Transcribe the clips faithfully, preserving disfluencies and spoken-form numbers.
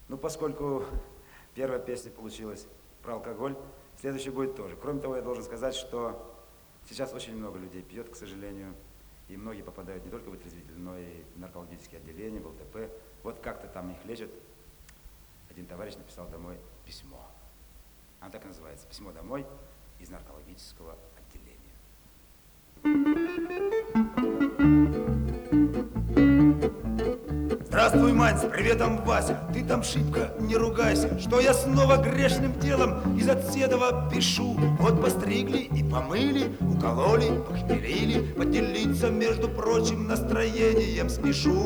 Ну, поскольку первая песня получилась про алкоголь, следующая будет тоже. Кроме того, я должен сказать, что сейчас очень много людей пьет, к сожалению, и многие попадают не только в вытрезвитель, но и в наркологические отделения, в ЛТП. Вот как-то там их лечат. Один товарищ написал домой письмо. Оно так и называется. Письмо домой из наркологического отделения. Здравствуй, Мань, с приветом, Вася. Ты там шибко не ругайся, что я снова грешным делом из Отседова пишу. Вот постригли и помыли, укололи, похмелили, поделиться, между прочим, настроением спешу.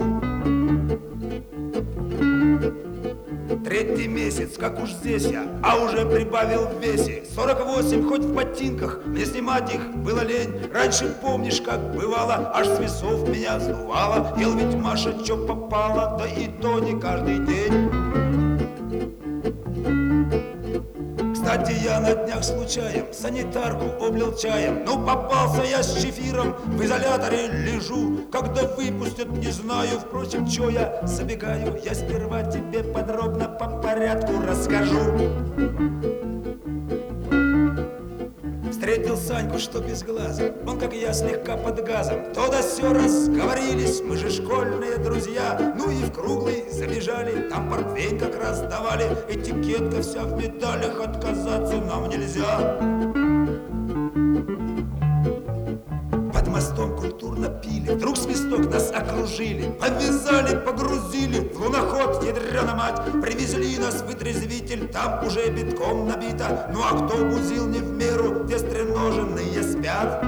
Третий месяц, как уж здесь я, а уже прибавил в весе. сорок восемь, хоть в ботинках, мне снимать их было лень. Раньше помнишь, как бывало, аж с весов меня сдувало. Ел ведь Маша, чё попало, да и то не каждый день. Кстати, я на днях случаем санитарку облил чаем. Ну, попался я с чефиром, в изоляторе лежу. Когда выпустят, не знаю, впрочем, чё я забегаю. Я сперва тебе подробно по порядку расскажу. Встретил Саньку, что без глаза, он, как я, слегка под газом. То да сё разговорились, мы же школьные друзья. Ну и в круглый забежали, там портвейн как раз давали. Этикетка вся в медалях, отказаться нам нельзя. Под мостом культурно пили, вдруг свисток нас окружили. Повязали, погрузили в луноход, ядрёна мать. Привезли нас в вытрезвитель, там уже битком набито. Ну а кто бузил не в меру, те стреноженные спят.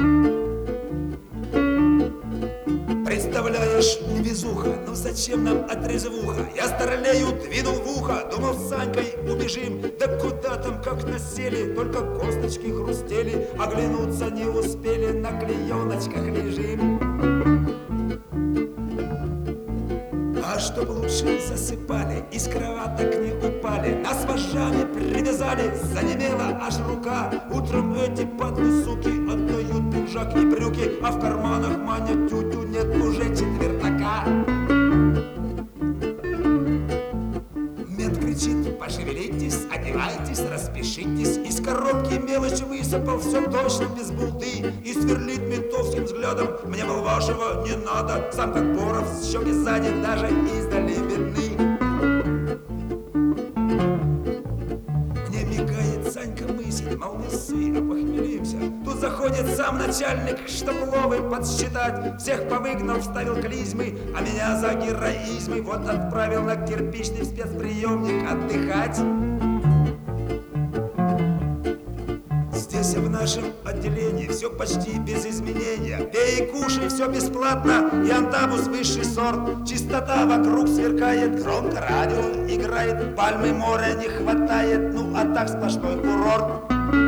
Представляешь, невезуха, ну зачем нам отрезвуха? Я старлею двинул в ухо, думал, с Санькой убежим. Да куда там, как насели, только косточки хрустели. Оглянуться не успели, на клееночках лежим. А чтоб лучше засыпали, из кроваток не упали, нас вожжами привязали, занемела аж рука. Утром эти падлы суки отдают пиджак и брюки, а в карманах Маня тютю, нет уже четвертака. Мент кричит: пошевелитесь, одевайтесь, распишитесь. Из коробки мелочь высыпал, все точно без булды. И сверлит ментовским взглядом: мне, мол, вашего не надо. Сам как Боров, щеки сзади даже издали видны. Мне мигает Санька, мысль, мол, не ссы, а похмелимся. Тут заходит сам начальник, чтоб ловы подсчитать. Всех повыгнал, вставил клизмы, а меня за героизмы вот отправил на кирпичный спецприемник отдыхать. Здесь в нашем отделении все почти без изменения. Пей и кушай, все бесплатно, и антабус высший сорт. Чистота вокруг сверкает, громко радио играет. Пальмы моря не хватает, ну а так сплошной курорт.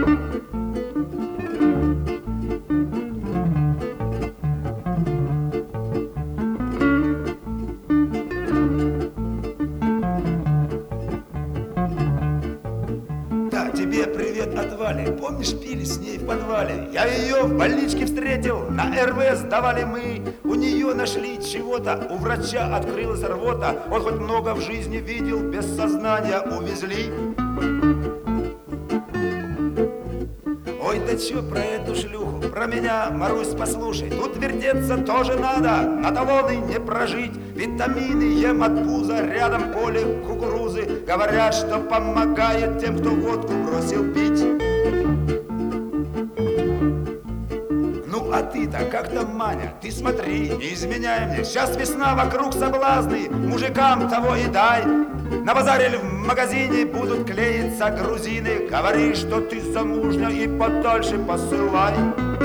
Тебе привет от Вали. Помнишь, пили с ней в подвале? Я ее в больничке встретил, на эр вэ сдавали мы. У нее нашли чего-то, у врача открылась рвота. Он хоть много в жизни видел, без сознания увезли. Ой, да чё про эту шлюху, про меня, Марусь, послушай. Тут вертеться тоже надо, на талоны не прожить. Витамины ем от пуза, рядом поле кукурузы. Говорят, что помогает тем, кто водку бросил пить. Ну а ты-то как там, Маня? Ты смотри, не изменяй мне. Сейчас весна, вокруг соблазны, мужикам того и дай. На базаре или в магазине будут клеиться грузины. Говори, что ты замужня, и подальше посылай.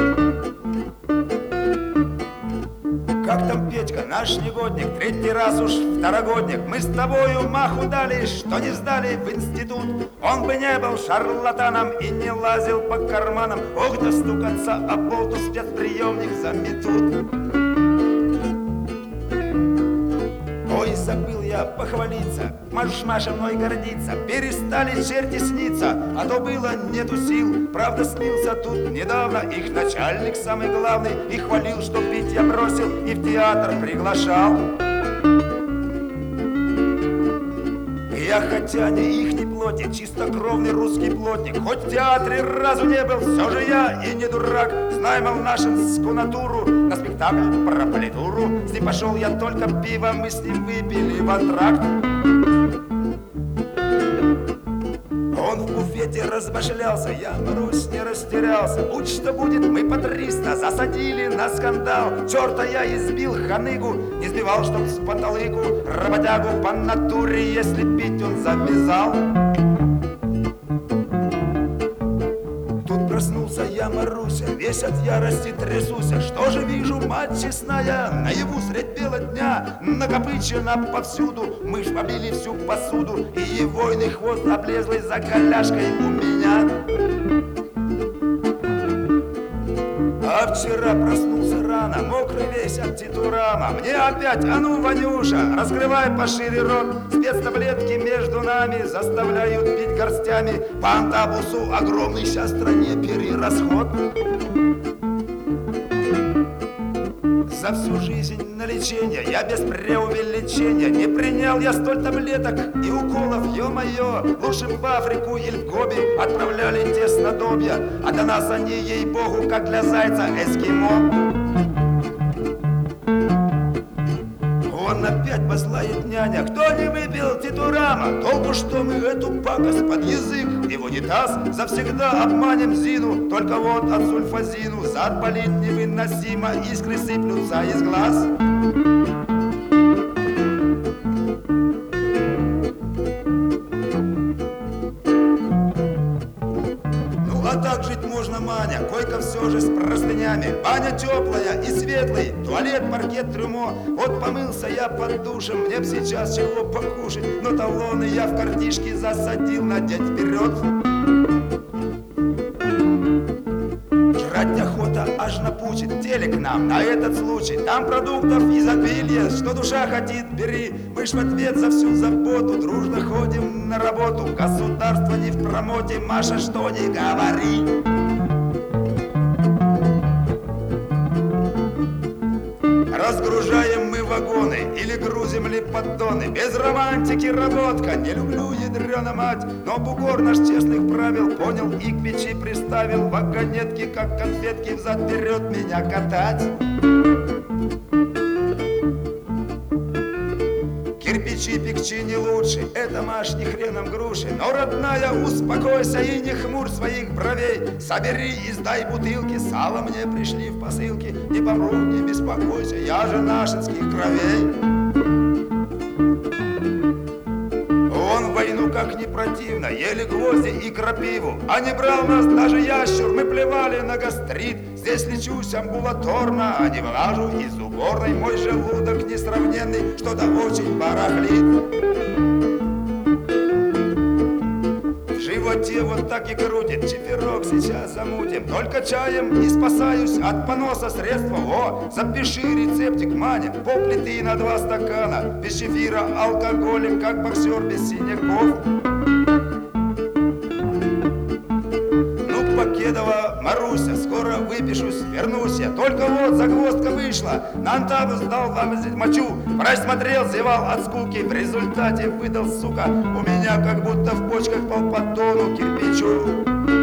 Как там Петька, наш негодник, третий раз уж второгодник. Мы с тобою маху дали, что не сдали в институт. Он бы не был шарлатаном и не лазил по карманам. Ох, достукаться об болту спецприемник заметут. Ой, забыл я похвалиться, можешь, Маша, мной гордиться. Перестали черти сниться, а то было нету сил. Правда, снился тут недавно их начальник самый главный. И хвалил, что пить я бросил и в театр приглашал. Я хотя не ихний плотник, чистокровный русский плотник, хоть в театре разу не был, все же я и не дурак. Знаю, мол, нашинскую натуру, на спектакль про политуру. С ним пошел я только пиво, мы с ним выпили в антракт. Он в буфете разбашлялся, я, Марусь, не растерялся. Будь что будет, мы по триста засадили на скандал. Черта я избил ханыгу, не сбивал, чтоб с панталыку. Работягу по натуре, если пить он завязал. Тут проснулся я, Маруся, весь от ярости трясуся. Что же вижу, мать честная, наяву средь бела дня, накопычена повсюду, мышь побили всю посуду, и егойный хвост облезлый за коляшкой у меня. А вчера проснулся рано, мокрый весь от титурама. Мне опять, а ну, Ванюша, раскрывай пошире рот. Спецтаблетки между нами заставляют пить горстями. По антабусу огромный сейчас в стране перерасход. За всю жизнь на лечение я без преувеличения не принял я столь таблеток и уколов, ё-моё. Лучше в Африку или в Гоби отправляли те снадобья, а до нас они, ей-богу, как для зайца эскимо. Он опять послает няня, кто не выпил титурама? Толку, что мы эту пакость под язык и в унитаз завсегда обманем Зину. Только вот от сульфазину зад болит невыносимо, искры сыплются из глаз. А так жить можно, Маня, койка все же с простынями. Баня теплая и светлый, туалет, паркет, трюмо. Вот помылся я под душем, мне б сейчас чего покушать, но талоны я в картишке засадил надеть вперед. Жрать охота аж напучит, телек нам на этот случай. Там продуктов изобилие, что душа хотит, бери. Мы ж в ответ за всю заботу дружно ходим на работу. Государство не в промоте, Маша, что не говори. Разгружаем мы вагоны или грузим ли поддоны. Без романтики работка, не люблю ядрёна мать. Но бугор наш честных правил понял и к печи приставил. Вагонетки, как конфетки, взад-вперед меня катать. Кирпичи пекчи не лучше, это, Маш, ни хреном груши. Но, родная, успокойся и не хмурь своих бровей. Собери и сдай бутылки, сало мне пришли в посылке. Не помру, не беспокойся, я же нашинских кровей. Он в войну как не противно, ели гвозди и крапиву. А не брал нас даже ящур, мы плевали на гастрит. Здесь лечусь амбулаторно, а не вылажу из уборной. Мой желудок несравненный, что-то очень барахлит. В животе вот так и крутит, чиферок сейчас замутим. Только чаем не спасаюсь от поноса средства. О, запиши рецептик, Маня, полплиты на два стакана. Без чефира алкоголик, как боксер без синяков. Покедова, Маруся, скоро выпишусь, вернусь я. Только вот загвоздка вышла, на антабус дал вымазать мочу. Просмотрел, зевал от скуки, в результате выдал, сука, у меня как будто в почках полпотону кирпичу.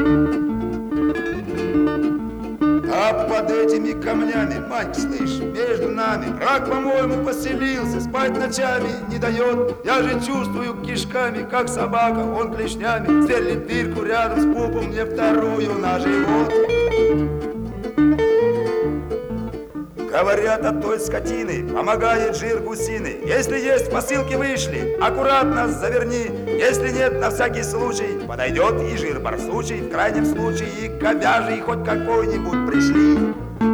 А под этими камнями, мать, слышь, между нами враг, по-моему, поселился, спать ночами не дает. Я же чувствую кишками, как собака, он клешнями сверлит дырку рядом с пупом, мне вторую на живот. Говорят, от той скотины помогает жир гусины. Если есть, посылки вышли, аккуратно заверни. Если нет, на всякий случай подойдет и жир барсучий. В крайнем случае и говяжий хоть какой-нибудь пришли.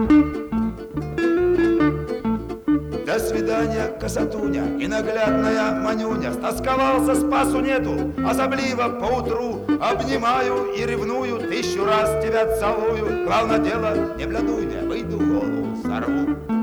До свидания, косатуня и наглядная манюня. Стосковался, спасу нету, особливо поутру. Обнимаю и ревную, тысячу раз тебя целую. Главное дело, не блядуй, выйду голову сорву.